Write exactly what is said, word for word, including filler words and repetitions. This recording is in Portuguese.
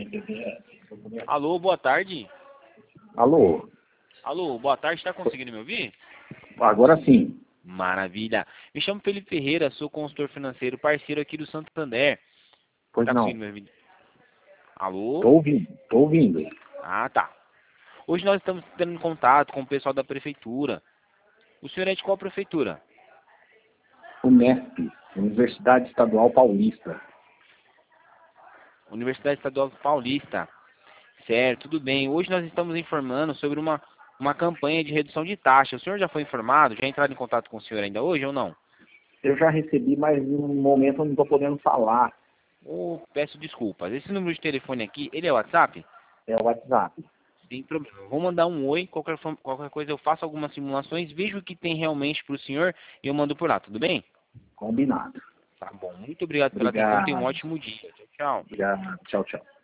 Alô, boa tarde. Alô? Alô, boa tarde, está conseguindo me ouvir? Agora sim. Maravilha. Me chamo Felipe Ferreira, sou consultor financeiro, parceiro aqui do Santander. Pois Tá não. conseguindo me ouvir? Alô? Tô ouvindo, tô ouvindo. Ah, tá. Hoje nós estamos tendo contato com o pessoal da prefeitura. O senhor é de qual prefeitura? Unesp, Universidade Estadual Paulista. Universidade Estadual Paulista. Certo, tudo bem. Hoje nós estamos informando sobre uma, uma campanha de redução de taxa. O senhor já foi informado? Já entraram em contato com o senhor ainda hoje ou não? Eu já recebi, mas no momento eu não estou podendo falar. Oh, peço desculpas. Esse número de telefone aqui, ele é WhatsApp? É o WhatsApp. Sem problema. Vou mandar um oi, qualquer, forma- qualquer coisa eu faço algumas simulações, vejo o que tem realmente para o senhor e eu mando por lá, tudo bem? Combinado. Tá bom. Muito obrigado pela atenção, tenha um Obrigado. ótimo dia. Tchau, tchau. Obrigado. Tchau, tchau.